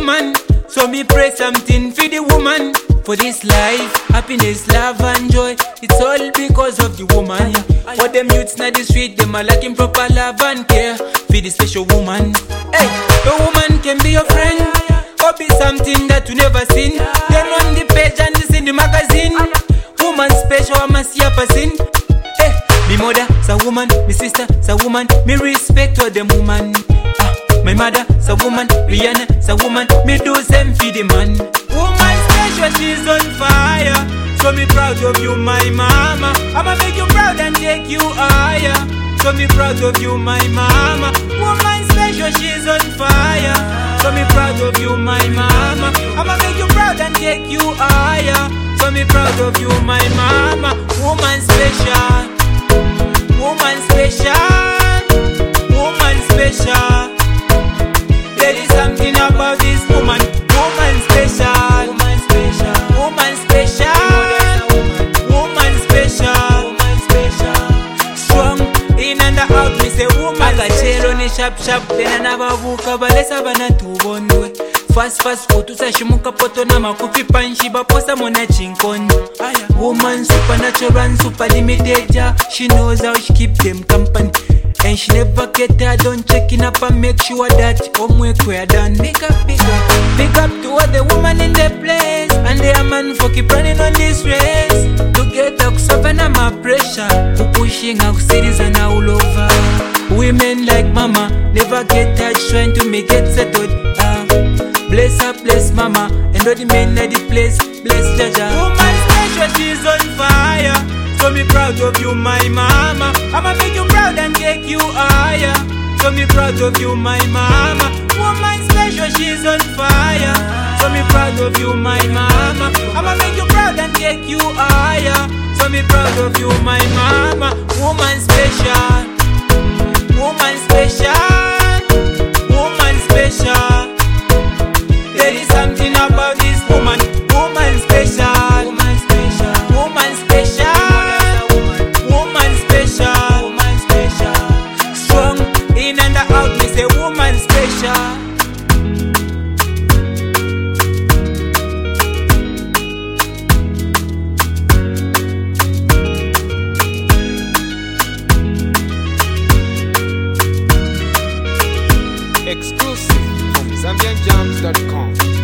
woman. So me pray something for the woman. For this life, happiness, love and joy, it's all because of the woman. What them youths na the street, them are lacking proper love and care for the special woman. Hey, the woman can be your friend, or be something that you never seen. Then on the page and this in the magazine. Woman special, I must see a person. Hey, me mother, a woman, me sister, a woman, me respect all them woman. My mother, a woman, Rihanna, a woman, me do same for the man. Woman special, she's on fire. So me proud of you, my mama. I'ma make you proud and take you higher. So me proud of you, my mama. Woman special, she's on fire. So me proud of you, my mama. I'ma make you proud and take you higher. So me proud of you, my mama. Woman special. Woman special. Woman special. There is something about this woman. Woman special. Woman special. Woman special. Woman special. Woman special. Strong in and out, me say woman. Akachelo ni sharp sharp, then anabavuka balesa bana tubondwe. Fast fast go to sashimuka poto na makupi panshi baposa mona chinkondo. Woman supernatural, super limited, yeah. She knows how she keep them company. And she never get tired, don't checking up and make sure that homework we're done. Big up, big up. Big up to all the woman in the place. And the man for keep running on this race. To get up, suffering my pressure. For pushing out cities and all over. Women like mama, never get tired trying to make it settled. Bless her, bless mama. And all the men at the place, bless Jaja. Woman special, she's on fire. So me proud of you, my mama. I'ma make you proud and take you higher. So me proud of you, my mama. Woman special, she's on fire. So me proud of you, my mama. I'ma make you proud and take you higher. So me proud of you, my mama. Woman special. Woman special. Woman special. There is something about this woman. Woman special. Woman special. Woman special. In and out, me say woman special. Exclusive from ZambianJams.com.